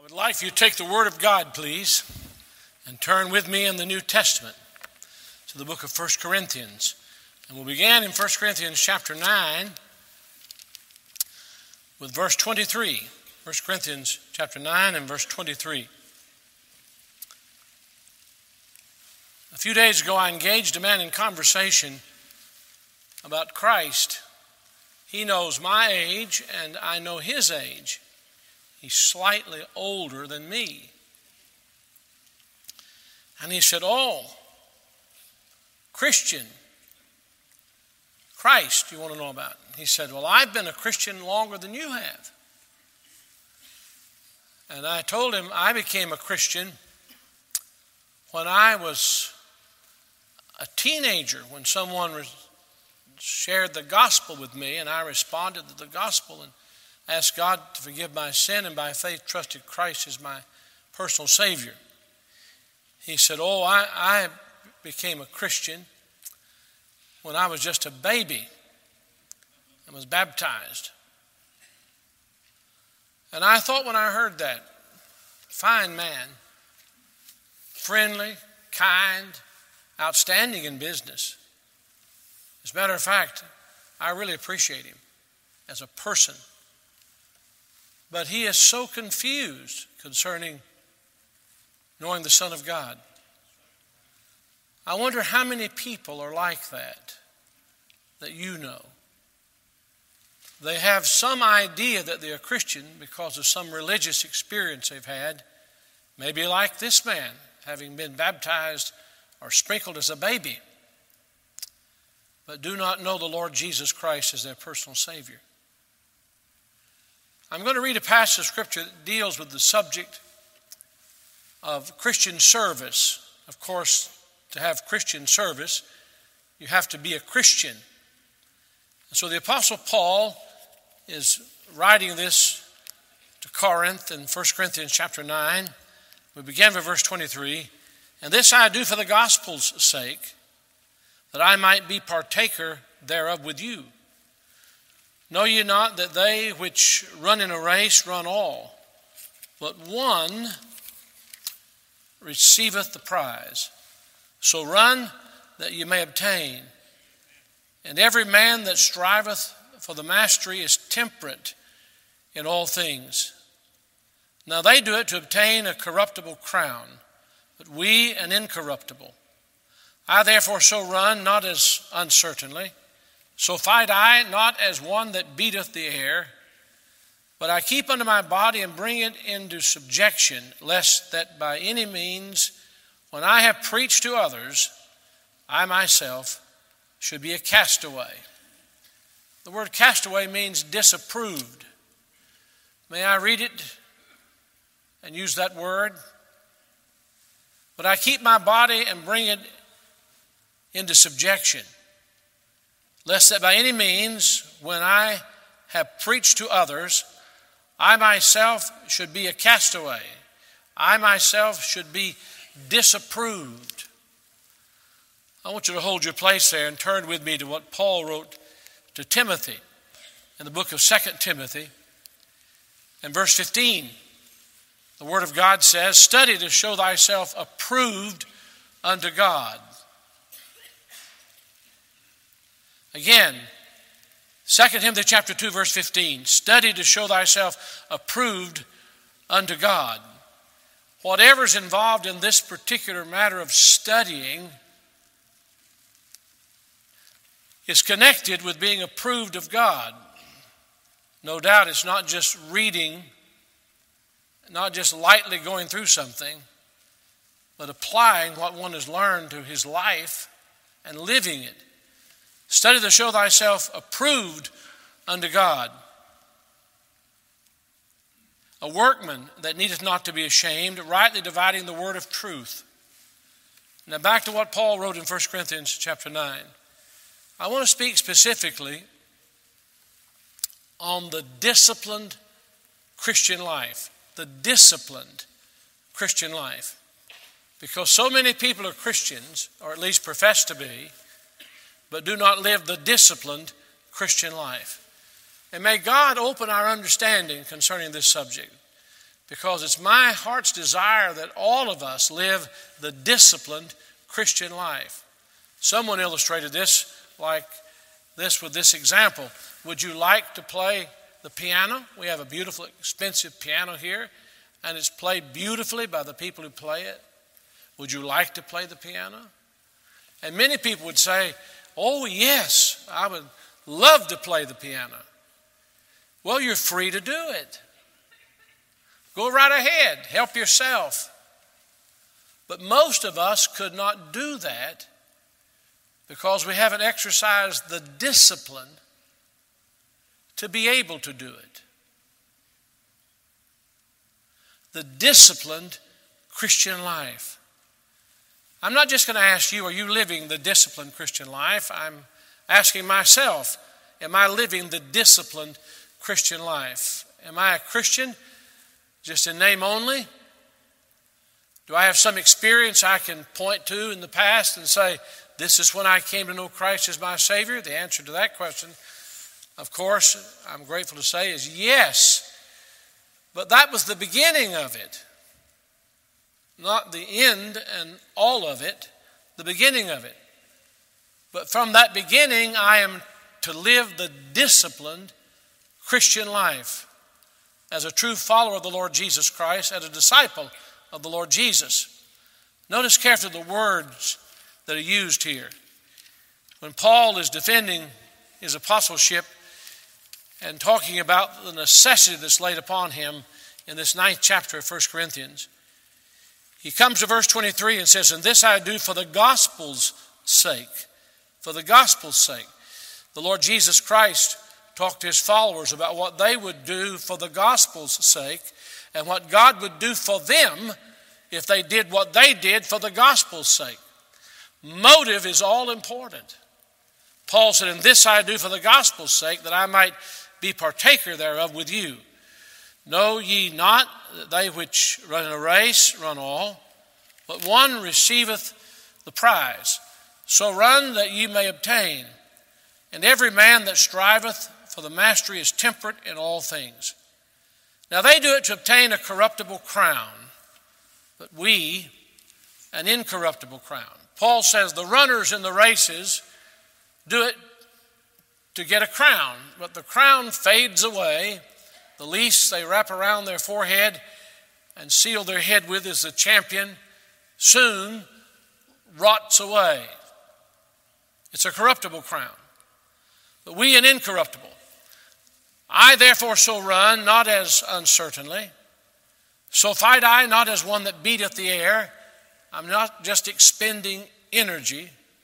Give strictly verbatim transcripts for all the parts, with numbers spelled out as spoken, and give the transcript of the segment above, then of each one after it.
would like for you to take the Word of God, please, and turn with me in the New Testament to the book of First Corinthians. And we'll begin in First Corinthians chapter nine with verse twenty-three. First Corinthians chapter nine and verse twenty-three. A few days ago, I engaged a man in conversation about Christ. He knows my age, and I know his age. He's slightly older than me. And he said, "Oh, Christian, Christ, you want to know about?" He said, "Well, I've been a Christian longer than you have." And I told him I became a Christian when I was a teenager, when someone shared the gospel with me, and I responded to the gospel and asked God to forgive my sin, and by faith trusted Christ as my personal Savior. He said, "Oh, I, I became a Christian when I was just a baby and was baptized." And I thought when I heard that, fine man, friendly, kind, outstanding in business. As a matter of fact, I really appreciate him as a person. But he is so confused concerning knowing the Son of God. I wonder how many people are like that, that you know. They have some idea that they are Christian because of some religious experience they've had, maybe like this man, having been baptized or sprinkled as a baby, but do not know the Lord Jesus Christ as their personal Savior. I'm going to read a passage of Scripture that deals with the subject of Christian service. Of course, to have Christian service, you have to be a Christian. And so the Apostle Paul is writing this to Corinth in First Corinthians chapter nine. We begin with verse twenty-three. "And this I do for the gospel's sake, that I might be partaker thereof with you. Know ye not that they which run in a race run all, but one receiveth the prize? So run that ye may obtain. And every man that striveth for the mastery is temperate in all things. Now they do it to obtain a corruptible crown, but we an incorruptible. I therefore so run, not as uncertainly. So fight I, not as one that beateth the air, but I keep unto my body and bring it into subjection, lest that by any means, when I have preached to others, I myself should be a castaway." The word castaway means disapproved. May I read it and use that word? "But I keep my body and bring it into subjection, lest that by any means, when I have preached to others, I myself should be a castaway. I myself should be disapproved." I want you to hold your place there and turn with me to what Paul wrote to Timothy in the book of Second Timothy. In verse fifteen, the Word of God says, "Study to show thyself approved unto God." Again, Second Timothy chapter two, verse fifteen, "Study to show thyself approved unto God." Whatever's involved in this particular matter of studying is connected with being approved of God. No doubt it's not just reading, not just lightly going through something, but applying what one has learned to his life and living it. "Study to show thyself approved unto God, a workman that needeth not to be ashamed, rightly dividing the word of truth." Now back to what Paul wrote in First Corinthians chapter nine. I want to speak specifically on the disciplined Christian life. The disciplined Christian life. Because so many people are Christians, or at least profess to be, but do not live the disciplined Christian life. And may God open our understanding concerning this subject, because it's my heart's desire that all of us live the disciplined Christian life. Someone illustrated this like this with this example. Would you like to play the piano? We have a beautiful, expensive piano here, and it's played beautifully by the people who play it. Would you like to play the piano? And many people would say, oh, yes, I would love to play the piano. Well, you're free to do it. Go right ahead. Help yourself. But most of us could not do that because we haven't exercised the discipline to be able to do it. The disciplined Christian life. I'm not just going to ask you, are you living the disciplined Christian life? I'm asking myself, am I living the disciplined Christian life? Am I a Christian just in name only? Do I have some experience I can point to in the past and say, this is when I came to know Christ as my Savior? The answer to that question, of course, I'm grateful to say is yes. But that was the beginning of it. Not the end and all of it, the beginning of it. But from that beginning, I am to live the disciplined Christian life as a true follower of the Lord Jesus Christ, as a disciple of the Lord Jesus. Notice carefully the words that are used here. When Paul is defending his apostleship and talking about the necessity that's laid upon him in this ninth chapter of First Corinthians, he comes to verse twenty-three and says, and this I do for the gospel's sake. For the gospel's sake. The Lord Jesus Christ talked to his followers about what they would do for the gospel's sake and what God would do for them if they did what they did for the gospel's sake. Motive is all important. Paul said, and this I do for the gospel's sake, that I might be partaker thereof with you. Know ye not that they which run in a race run all, but one receiveth the prize. So run that ye may obtain. And every man that striveth for the mastery is temperate in all things. Now they do it to obtain a corruptible crown, but we an incorruptible crown. Paul says the runners in the races do it to get a crown, but the crown fades away. The leash they wrap around their forehead and seal their head with as the champion soon rots away. It's a corruptible crown, but we an incorruptible. I therefore so run, not as uncertainly. So fight I, not as one that beateth the air. I'm not just expending energy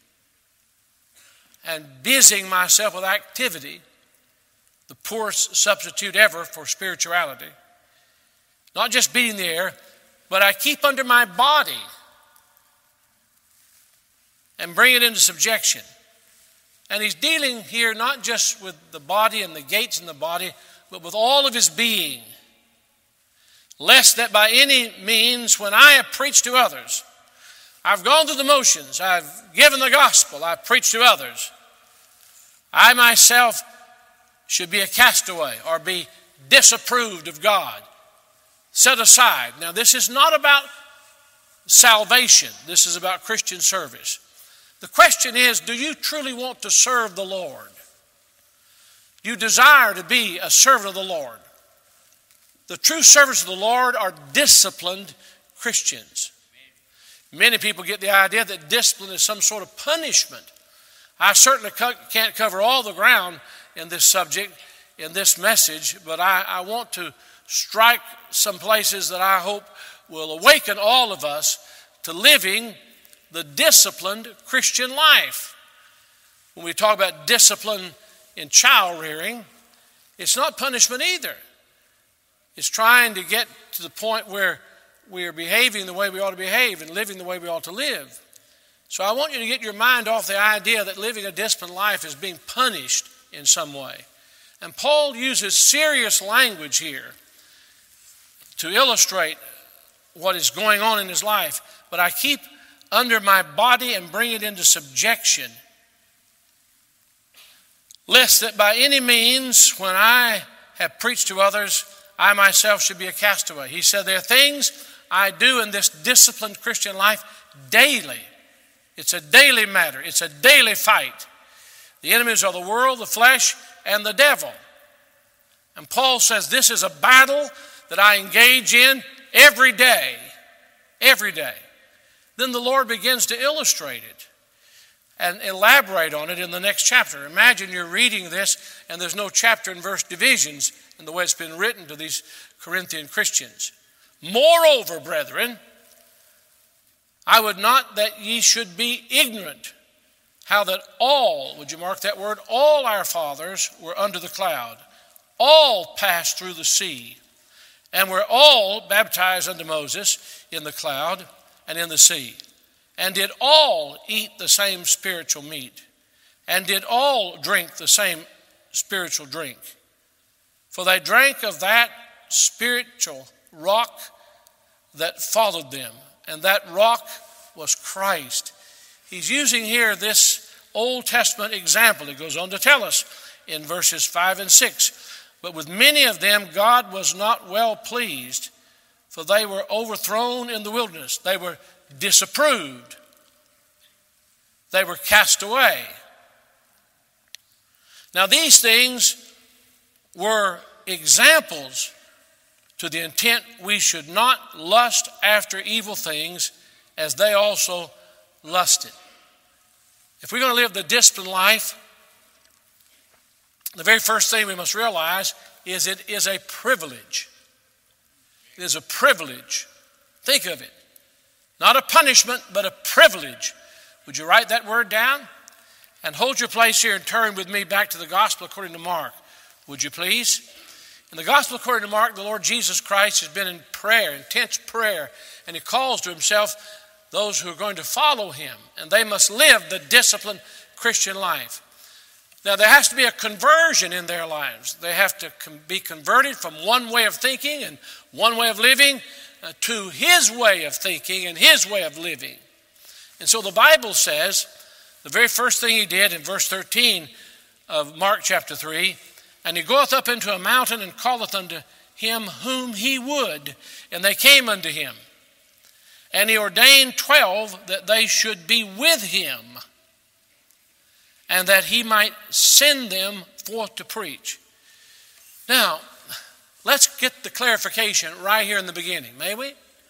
and busying myself with activity, the poorest substitute ever for spirituality. Not just beating the air, but I keep under my body and bring it into subjection. And he's dealing here not just with the body and the gates in the body, but with all of his being. Lest that by any means, when I have preached to others, I've gone through the motions, I've given the gospel, I've preached to others, I myself should be a castaway or be disapproved of God, set aside. Now, this is not about salvation. This is about Christian service. The question is, do you truly want to serve the Lord? Do you desire to be a servant of the Lord? The true servants of the Lord are disciplined Christians. Many people get the idea that discipline is some sort of punishment. I certainly can't cover all the ground in this subject, in this message, but I, I want to strike some places that I hope will awaken all of us to living the disciplined Christian life. When we talk about discipline in child rearing, it's not punishment either. It's trying to get to the point where we are behaving the way we ought to behave and living the way we ought to live. So I want you to get your mind off the idea that living a disciplined life is being punished in some way. And Paul uses serious language here to illustrate what is going on in his life. But I keep under my body and bring it into subjection, lest that by any means, when I have preached to others, I myself should be a castaway. He said, there are things I do in this disciplined Christian life daily. It's a daily matter. It's a daily fight. The enemies are the world, the flesh, and the devil. And Paul says this is a battle that I engage in every day. Every day. Then the Lord begins to illustrate it and elaborate on it in the next chapter. Imagine you're reading this and there's no chapter and verse divisions in the way it's been written to these Corinthian Christians. Moreover, brethren, I would not that ye should be ignorant how that all, would you mark that word, all our fathers were under the cloud, all passed through the sea, and were all baptized unto Moses in the cloud and in the sea, and did all eat the same spiritual meat, and did all drink the same spiritual drink. For they drank of that spiritual rock that followed them, and that rock was Christ. He's using here this Old Testament example. He goes on to tell us in verses five and six, but with many of them God was not well pleased, for they were overthrown in the wilderness. They were disapproved. They were cast away. Now these things were examples to the intent we should not lust after evil things as they also lusted. If we're going to live the disciplined life, the very first thing we must realize is it is a privilege. It is a privilege. Think of it. Not a punishment, but a privilege. Would you write that word down? And hold your place here and turn with me back to the Gospel according to Mark. Would you please? In the Gospel according to Mark, the Lord Jesus Christ has been in prayer, intense prayer, and he calls to himself those who are going to follow him, and they must live the disciplined Christian life. Now, there has to be a conversion in their lives. They have to be converted from one way of thinking and one way of living uh, to his way of thinking and his way of living. And so the Bible says, the very first thing he did in verse thirteen of Mark chapter three, and he goeth up into a mountain and calleth unto him whom he would, and they came unto him. And he ordained twelve that they should be with him, and that he might send them forth to preach. Now, let's get the clarification right here in the beginning, may we?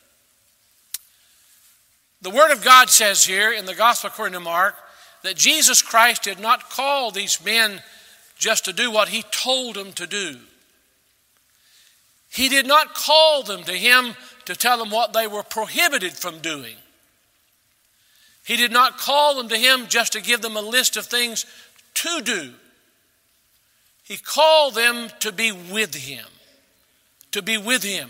The Word of God says here in the Gospel according to Mark that Jesus Christ did not call these men just to do what he told them to do. He did not call them to him to tell them what they were prohibited from doing. He did not call them to him just to give them a list of things to do. He called them to be with him. To be with him.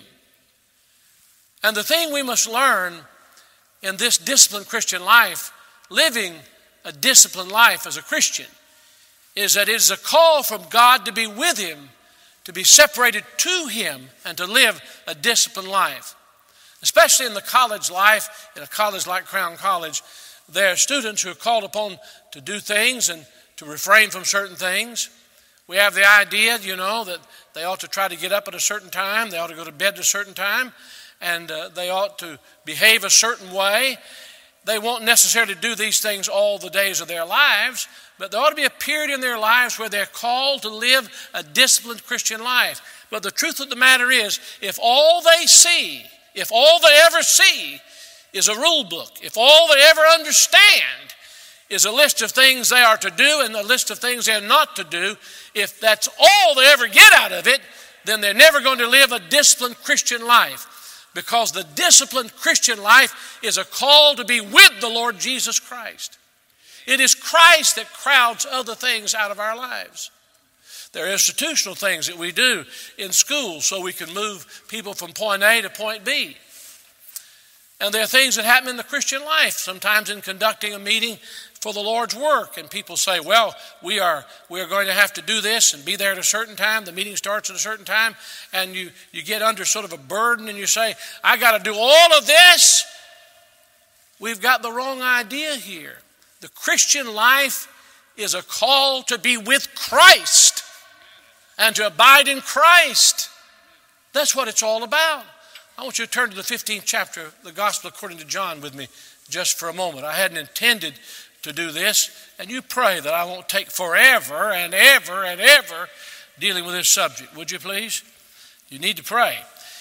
And the thing we must learn in this disciplined Christian life, living a disciplined life as a Christian, is that it is a call from God to be with him, to be separated to him, and to live a disciplined life. Especially in the college life, in a college like Crown College, there are students who are called upon to do things and to refrain from certain things. We have the idea, you know, that they ought to try to get up at a certain time, they ought to go to bed at a certain time, and uh, they ought to behave a certain way. They won't necessarily do these things all the days of their lives, but there ought to be a period in their lives where they're called to live a disciplined Christian life. But the truth of the matter is, if all they see, if all they ever see is a rule book, if all they ever understand is a list of things they are to do and a list of things they're not to do, if that's all they ever get out of it, then they're never going to live a disciplined Christian life. Because the disciplined Christian life is a call to be with the Lord Jesus Christ. It is Christ that crowds other things out of our lives. There are institutional things that we do in schools so we can move people from point A to point B. And there are things that happen in the Christian life, sometimes in conducting a meeting for the Lord's work. And people say, well, we are we are going to have to do this and be there at a certain time. The meeting starts at a certain time. And you, you get under sort of a burden and you say, I got to do all of this. We've got the wrong idea here. The Christian life is a call to be with Christ and to abide in Christ. That's what it's all about. I want you to turn to the fifteenth chapter of the Gospel according to John with me just for a moment. I hadn't intended to do this, and you pray that I won't take forever and ever and ever dealing with this subject. Would you please? You need to pray.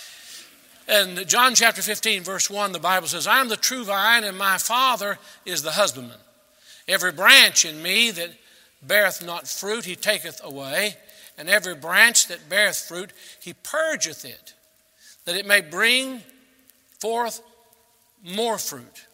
And John chapter fifteen, verse one, the Bible says, I am the true vine, and my Father is the husbandman. Every branch in me that beareth not fruit, he taketh away. And every branch that beareth fruit, he purgeth it, that it may bring forth more fruit.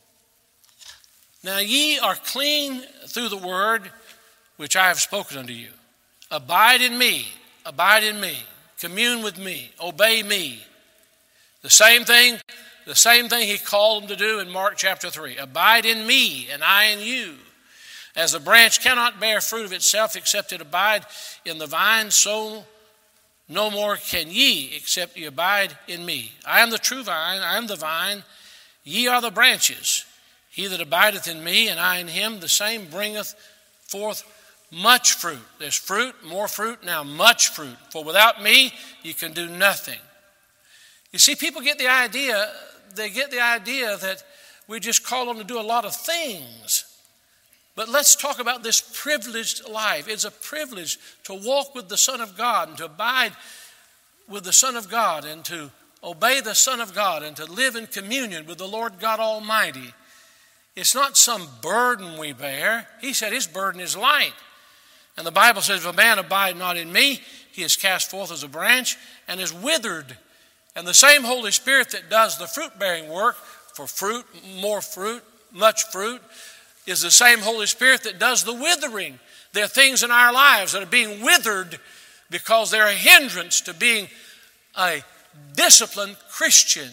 Now ye are clean through the word which I have spoken unto you. Abide in me, abide in me, commune with me, obey me. The same thing, the same thing he called them to do in Mark chapter three. Abide in me, and I in you. As the branch cannot bear fruit of itself except it abide in the vine, so no more can ye except ye abide in me. I am the true vine, I am the vine, ye are the branches. He that abideth in me, and I in him, the same bringeth forth much fruit. There's fruit, more fruit, now much fruit. For without me, you can do nothing. You see, people get the idea, they get the idea that we just call them to do a lot of things. But let's talk about this privileged life. It's a privilege to walk with the Son of God and to abide with the Son of God and to obey the Son of God and to live in communion with the Lord God Almighty. It's not some burden we bear. He said his burden is light. And the Bible says, if a man abide not in me, he is cast forth as a branch and is withered. And the same Holy Spirit that does the fruit-bearing work for fruit, more fruit, much fruit, is the same Holy Spirit that does the withering. There are things in our lives that are being withered because they're a hindrance to being a disciplined Christian.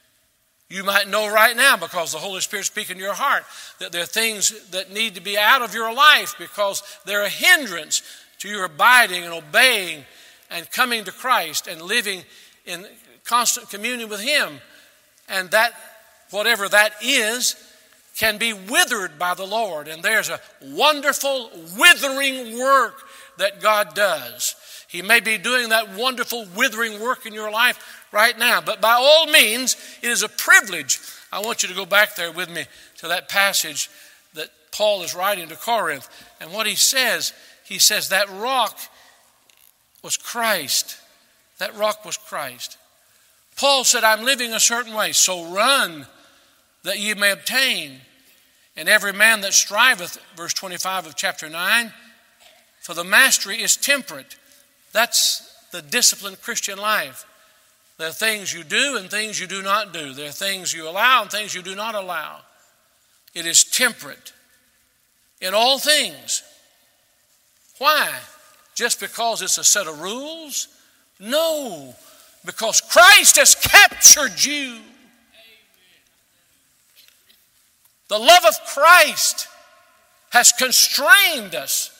You might know right now, because the Holy Spirit is speaking to your heart, that there are things that need to be out of your life because they're a hindrance to your abiding and obeying and coming to Christ and living in constant communion with Him. And that, whatever that is, can be withered by the Lord. And there's a wonderful withering work that God does. He may be doing that wonderful withering work in your life right now. But by all means, it is a privilege. I want you to go back there with me to that passage that Paul is writing to Corinth. And what he says, he says that rock was Christ. That rock was Christ. Paul said, I'm living a certain way, so run that ye may obtain. And every man that striveth, verse twenty-five of chapter nine, for the mastery is temperate. That's the disciplined Christian life. There are things you do and things you do not do. There are things you allow and things you do not allow. It is temperate in all things. Why? Just because it's a set of rules? No, because Christ has captured you. The love of Christ has constrained us.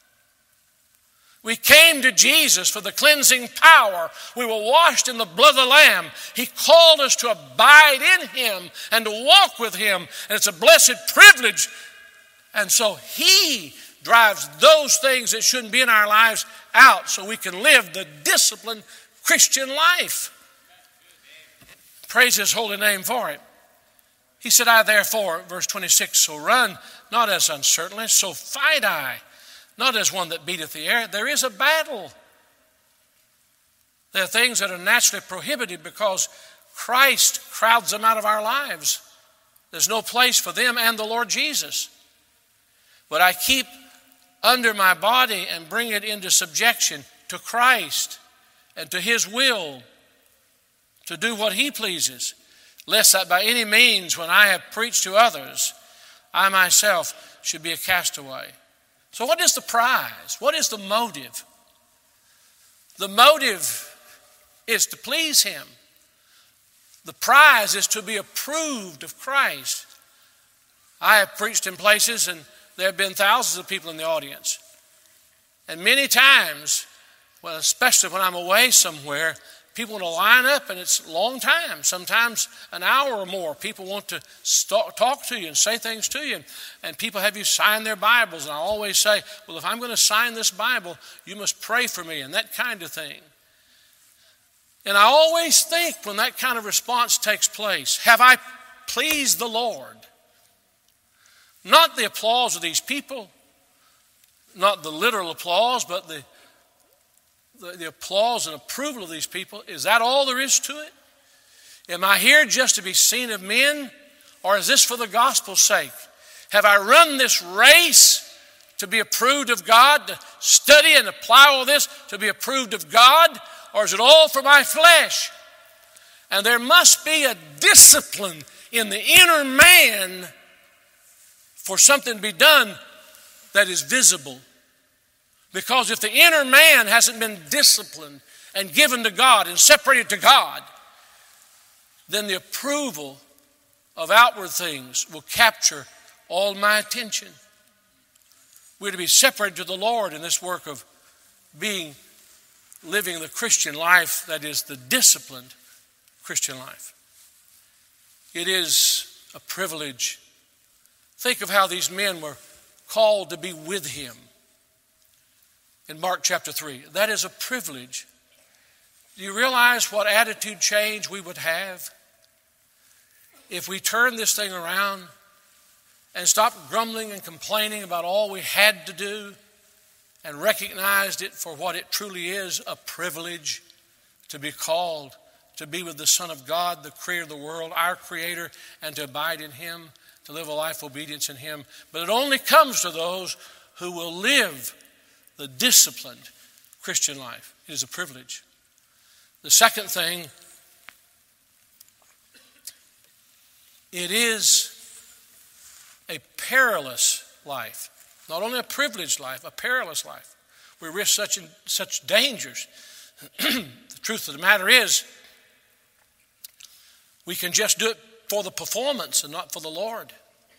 We came to Jesus for the cleansing power. We were washed in the blood of the Lamb. He called us to abide in Him and to walk with Him. And it's a blessed privilege. And so He drives those things that shouldn't be in our lives out so we can live the disciplined Christian life. Praise His holy name for it. He said, I therefore, verse twenty-six, so run, not as uncertainly, so fight I. Not as one that beateth the air. There is a battle. There are things that are naturally prohibited because Christ crowds them out of our lives. There's no place for them and the Lord Jesus. But I keep under my body and bring it into subjection to Christ and to His will to do what He pleases, lest that by any means when I have preached to others, I myself should be a castaway. So what is the prize? What is the motive? The motive is to please Him. The prize is to be approved of Christ. I have preached in places and there have been thousands of people in the audience. And many times, well, especially when I'm away somewhere, people want to line up and it's a long time, sometimes an hour or more. People want to st- talk to you and say things to you. And, and people have you sign their Bibles. And I always say, well, if I'm going to sign this Bible, you must pray for me and that kind of thing. And I always think when that kind of response takes place, have I pleased the Lord? Not the applause of these people, not the literal applause, but the, the, the applause and approval of these people. Is that all there is to it? Am I here just to be seen of men, or is this for the gospel's sake? Have I run this race to be approved of God, to study and apply all this to be approved of God, or is it all for my flesh? And there must be a discipline in the inner man for something to be done that is visible. Because if the inner man hasn't been disciplined and given to God and separated to God, then the approval of outward things will capture all my attention. We're to be separated to the Lord in this work of being, living the Christian life that is the disciplined Christian life. It is a privilege. Think of how these men were called to be with him in Mark chapter three. That is a privilege. Do you realize what attitude change we would have if we turned this thing around and stopped grumbling and complaining about all we had to do and recognized it for what it truly is, a privilege to be called to be with the Son of God, the creator of the world, our creator, and to abide in him, to live a life of obedience in him. But it only comes to those who will live the disciplined Christian life. It is a privilege. The second thing, it is a perilous life. Not only a privileged life, a perilous life. We risk such such dangers. The truth of the matter is, we can just do it for the performance and not for the Lord.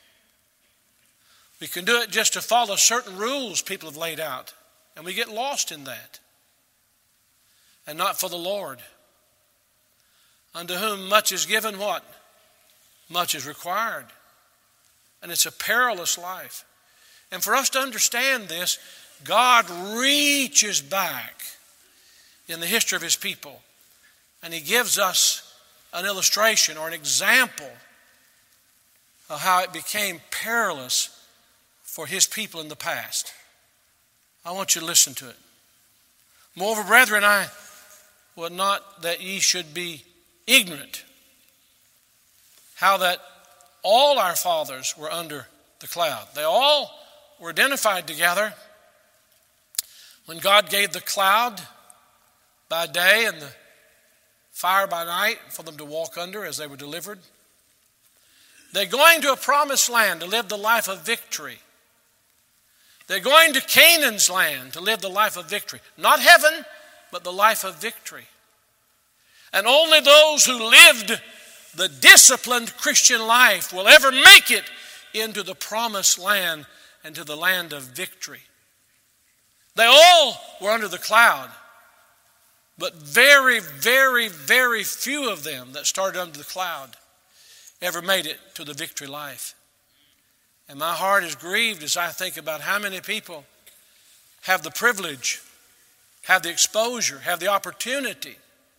We can do it just to follow certain rules people have laid out, and we get lost in that. And not for the Lord. Unto whom much is given, what? Much is required. And it's a perilous life. And for us to understand this, God reaches back in the history of his people, and he gives us an illustration or an example of how it became perilous for his people in the past. I want you to listen to it. Moreover, brethren, I would not that ye should be ignorant how that all our fathers were under the cloud. They all were identified together when God gave the cloud by day and the fire by night for them to walk under as they were delivered. They're going to a promised land to live the life of victory. They're going to Canaan's land to live the life of victory. Not heaven, but the life of victory. And only those who lived the disciplined Christian life will ever make it into the promised land and to the land of victory. They all were under the cloud, but very, very, very few of them that started under the cloud ever made it to the victory life. And my heart is grieved as I think about how many people have the privilege, have the exposure, have the opportunity,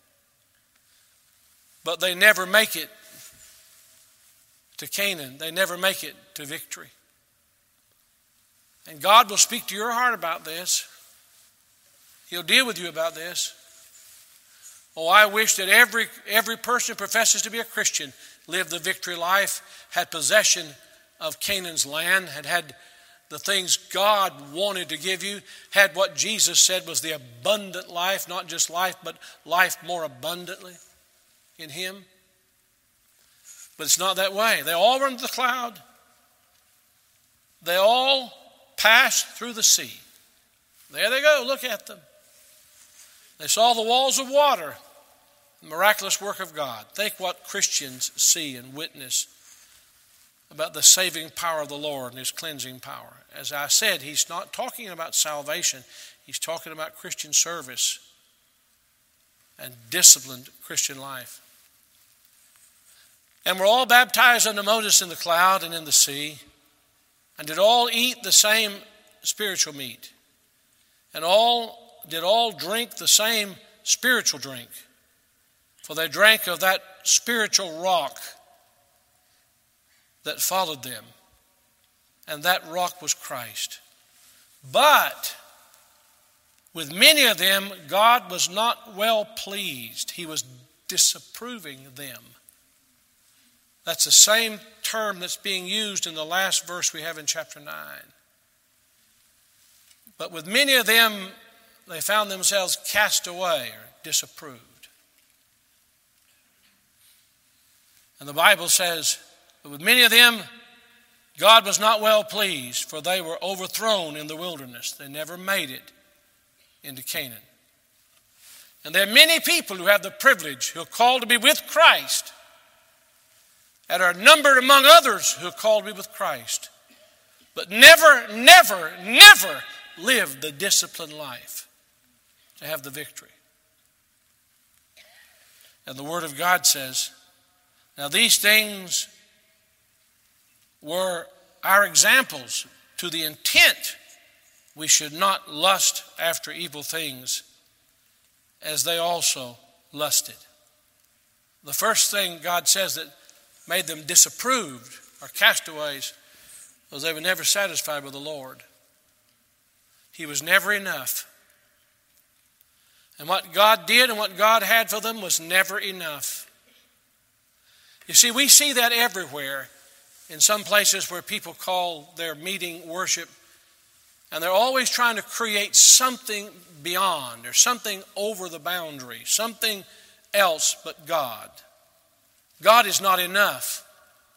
but they never make it to Canaan. They never make it to victory. And God will speak to your heart about this. He'll deal with you about this. Oh, I wish that every, every person who professes to be a Christian lived the victory life, had possession of Canaan's land, had had the things God wanted to give you, had what Jesus said was the abundant life, not just life, but life more abundantly in him. But it's not that way. They all were under the cloud. They all passed through the sea. There they go, look at them. They saw the walls of water, the miraculous work of God. Think what Christians see and witness about the saving power of the Lord and his cleansing power. As I said, he's not talking about salvation. He's talking about Christian service and disciplined Christian life. And we're all baptized unto Moses in the cloud and in the sea, and did all eat the same spiritual meat, and all did all drink the same spiritual drink. For they drank of that spiritual rock that followed them, and that rock was Christ. But with many of them, God was not well pleased. He was disapproving them. That's the same term that's being used in the last verse we have in chapter nine. But with many of them, they found themselves cast away or disapproved. And the Bible says, but with many of them, God was not well pleased, for they were overthrown in the wilderness. They never made it into Canaan. And there are many people who have the privilege, who are called to be with Christ, and are numbered among others who are called to be with Christ, but never, never, never lived the disciplined life to have the victory. And the Word of God says, now these things were our examples to the intent we should not lust after evil things as they also lusted. The first thing God says that made them disapproved or castaways was they were never satisfied with the Lord. He was never enough. And what God did and what God had for them was never enough. You see, we see that everywhere in some places where people call their meeting worship, and they're always trying to create something beyond or something over the boundary, something else but God. God is not enough.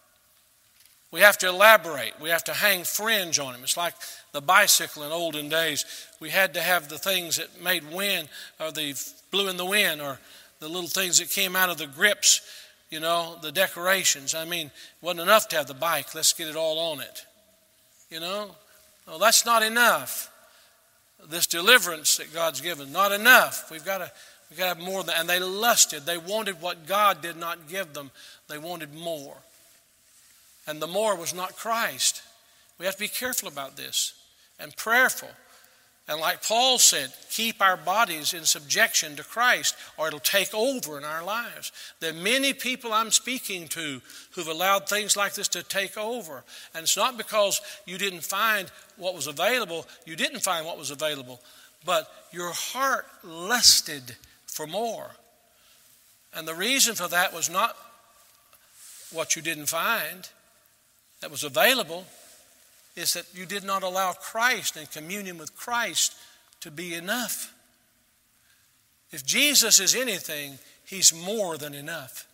We have to elaborate. We have to hang fringe on him. It's like the bicycle in olden days. We had to have the things that made wind, or the blew in the wind, or the little things that came out of the grips, you know, the decorations. I mean, it wasn't enough to have the bike. Let's get it all on it. You know? Well, that's not enough. This deliverance that God's given, not enough. We've got to, we've got to have more than that. And they lusted. They wanted what God did not give them. They wanted more. And the more was not Christ. We have to be careful about this and prayerful. And like Paul said, keep our bodies in subjection to Christ, or it'll take over in our lives. There are many people I'm speaking to who've allowed things like this to take over. And it's not because you didn't find what was available. You didn't find what was available. But your heart lusted for more. And the reason for that was not what you didn't find that was available, is that you did not allow Christ and communion with Christ to be enough. If Jesus is anything, he's more than enough.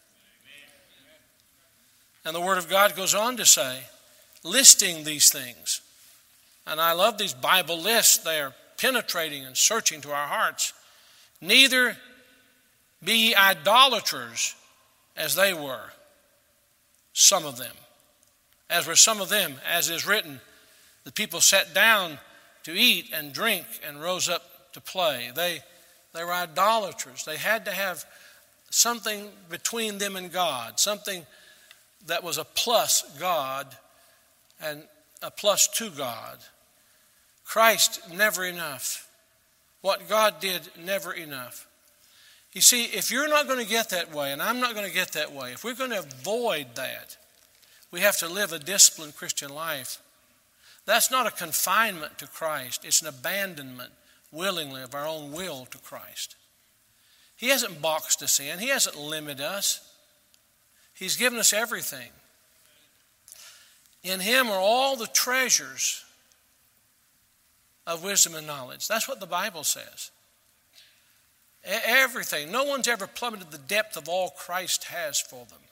And the Word of God goes on to say, listing these things. And I love these Bible lists. They are penetrating and searching to our hearts. Neither be ye idolaters as they were, some of them. As were some of them, as is written, the people sat down to eat and drink and rose up to play. They, they were idolaters. They had to have something between them and God, something that was a plus God and a plus to God. Christ, never enough. What God did, never enough. You see, if you're not going to get that way, and I'm not going to get that way, if we're going to avoid that, we have to live a disciplined Christian life. That's not a confinement to Christ. It's an abandonment willingly of our own will to Christ. He hasn't boxed us in. He hasn't limited us. He's given us everything. In him are all the treasures of wisdom and knowledge. That's what the Bible says. Everything. No one's ever plummeted the depth of all Christ has for them.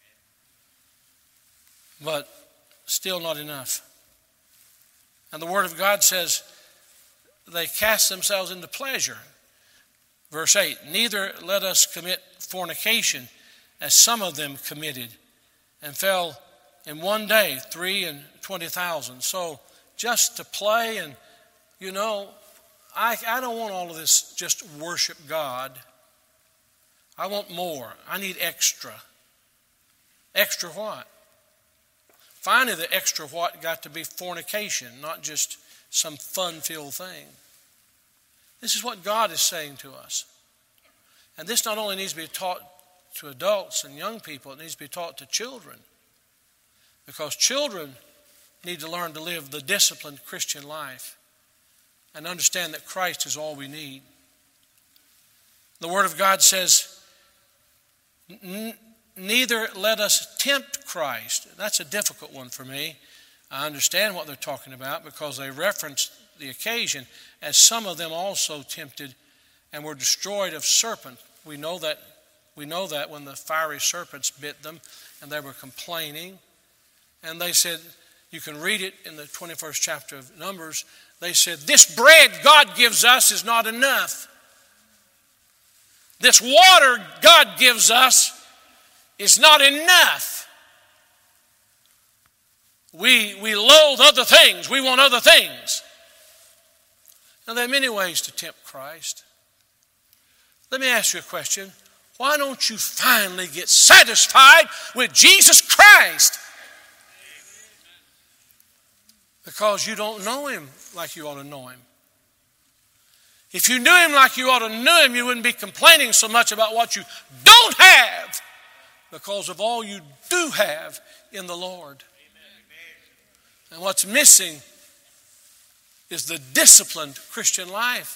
But still not enough. And the Word of God says they cast themselves into pleasure. Verse eight, neither let us commit fornication as some of them committed and fell in one day three and twenty thousand. So just to play and, you know, I, I don't want all of this just worship God. I want more. I need extra. Extra what? Finally, the extra what got to be fornication, not just some fun-filled thing. This is what God is saying to us. And this not only needs to be taught to adults and young people. It needs to be taught to children. Because children need to learn to live the disciplined Christian life and understand that Christ is all we need. The Word of God says, neither let us tempt Christ. That's a difficult one for me. I understand what they're talking about because they reference the occasion, as some of them also tempted and were destroyed of serpent. We know that we know that when the fiery serpents bit them and they were complaining. And they said, you can read it in the twenty-first chapter of Numbers, they said, this bread God gives us is not enough. This water God gives us is not enough. We, we loathe other things. We want other things. Now, there are many ways to tempt Christ. Let me ask you a question. Why don't you finally get satisfied with Jesus Christ? Because you don't know Him like you ought to know Him. If you knew Him like you ought to know Him, you wouldn't be complaining so much about what you don't have because of all you do have in the Lord. And what's missing is the disciplined Christian life.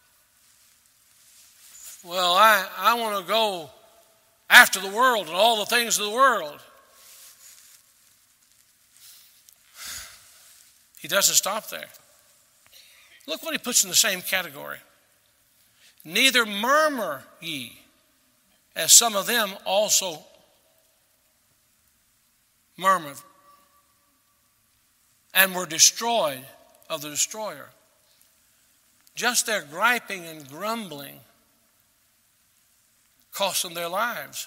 Well, I, I want to go after the world and all the things of the world. He doesn't stop there. Look what he puts in the same category. Neither murmur ye, as some of them also murmured and were destroyed of the destroyer. Just their griping and grumbling cost them their lives.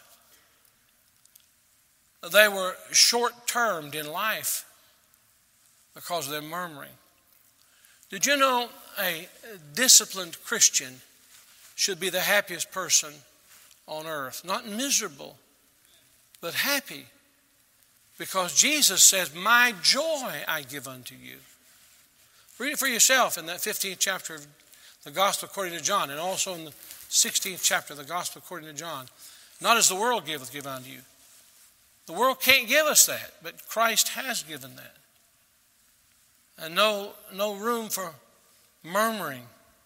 They were short-termed in life because of their murmuring. Did you know a disciplined Christian should be the happiest person on earth? Not miserable, but happy. Because Jesus says, my joy I give unto you. Read it for yourself in that fifteenth chapter of the Gospel according to John, and also in the sixteenth chapter of the Gospel according to John. Not as the world giveth, give unto you. The world can't give us that, but Christ has given that. And no, no room for murmuring.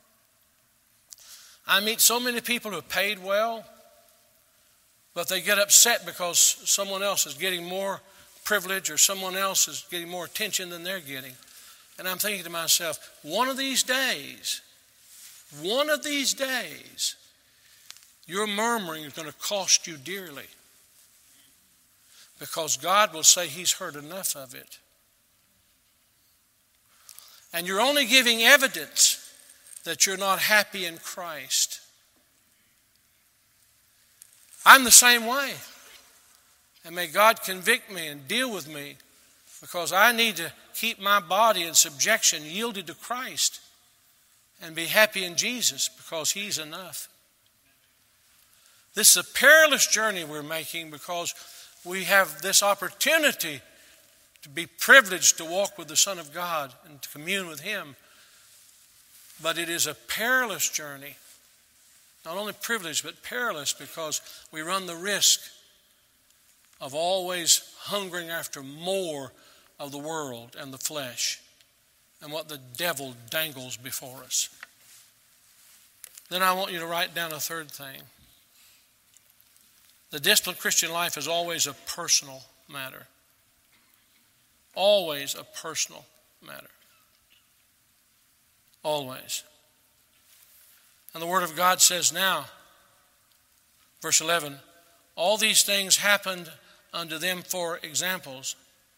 I meet so many people who are paid well, but they get upset because someone else is getting more privilege or someone else is getting more attention than they're getting. And I'm thinking to myself, one of these days, one of these days, your murmuring is going to cost you dearly. Because God will say He's heard enough of it. And you're only giving evidence that you're not happy in Christ. I'm the same way. And may God convict me and deal with me because I need to keep my body in subjection, yielded to Christ, and be happy in Jesus because He's enough. This is a perilous journey we're making because we have this opportunity to be privileged to walk with the Son of God and to commune with Him. But it is a perilous journey. Not only privileged, but perilous because we run the risk of always hungering after more of the world and the flesh and what the devil dangles before us. Then I want you to write down a third thing. The disciplined Christian life is always a personal matter. Always a personal matter. Always. And the Word of God says now, verse eleven, all these things happened unto them for examples,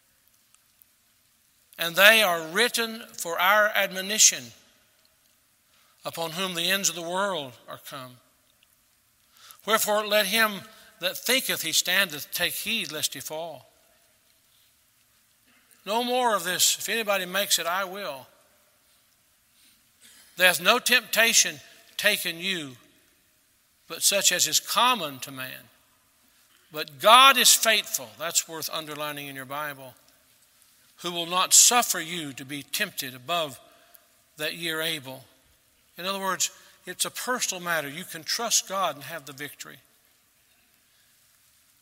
and they are written for our admonition, upon whom the ends of the world are come. Wherefore let him that thinketh he standeth take heed lest he fall. No more of this. If anybody makes it, I will. There hath no temptation taken you, but such as is common to man. But God is faithful. That's worth underlining in your Bible. Who will not suffer you to be tempted above that ye are able. In other words, it's a personal matter. You can trust God and have the victory.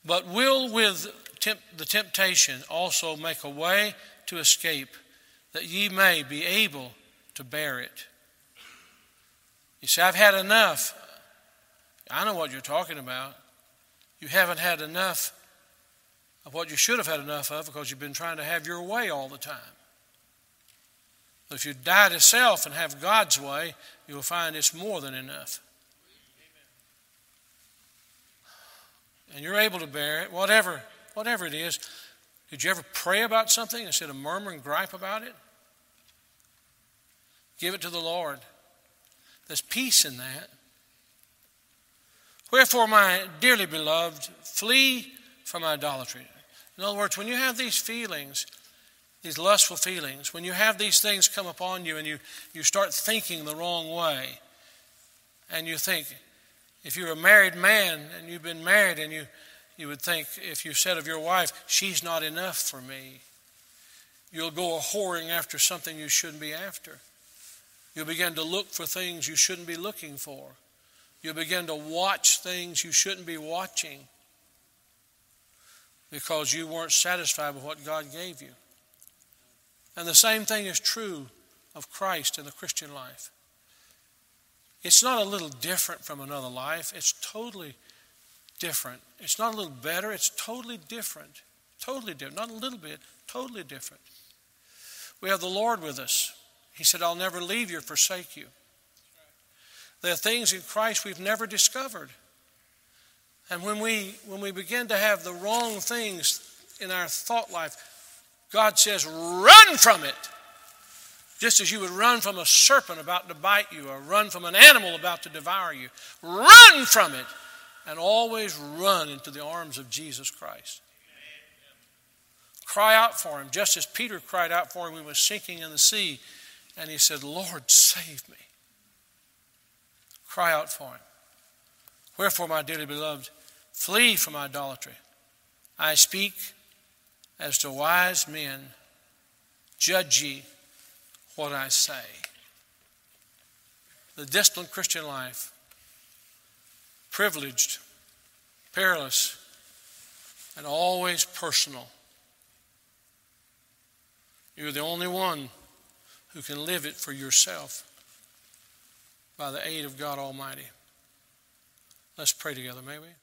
but will with temp- the temptation also make a way to escape, that ye may be able to bear it. You say, I've had enough. I know what you're talking about. You haven't had enough of what you should have had enough of because you've been trying to have your way all the time. But if you die to self and have God's way, you'll find it's more than enough. And you're able to bear it, whatever, whatever it is. Did you ever pray about something instead of murmur and gripe about it? Give it to the Lord. There's peace in that. Wherefore, my dearly beloved, flee from idolatry. In other words, when you have these feelings, these lustful feelings, when you have these things come upon you and you, you start thinking the wrong way, and you think, if you're a married man and you've been married and you, you would think, if you said of your wife, she's not enough for me, you'll go a-whoring after something you shouldn't be after. You'll begin to look for things you shouldn't be looking for. You'll begin to watch things you shouldn't be watching because you weren't satisfied with what God gave you. And the same thing is true of Christ in the Christian life. It's not a little different from another life. It's totally different. It's not a little better. It's totally different. Totally different. Not a little bit. Totally different. We have the Lord with us. He said, I'll never leave you or forsake you. There are things in Christ we've never discovered. And when we when we begin to have the wrong things in our thought life, God says, run from it. Just as you would run from a serpent about to bite you or run from an animal about to devour you. Run from it and always run into the arms of Jesus Christ. Cry out for him, just as Peter cried out for him when he was sinking in the sea. And he said, Lord, save me. Cry out for him. Wherefore, my dearly beloved, flee from idolatry. I speak as to wise men. Judge ye what I say. The disciplined Christian life, privileged, perilous, and always personal. You're the only one who can live it for yourself by the aid of God Almighty. Let's pray together, may we?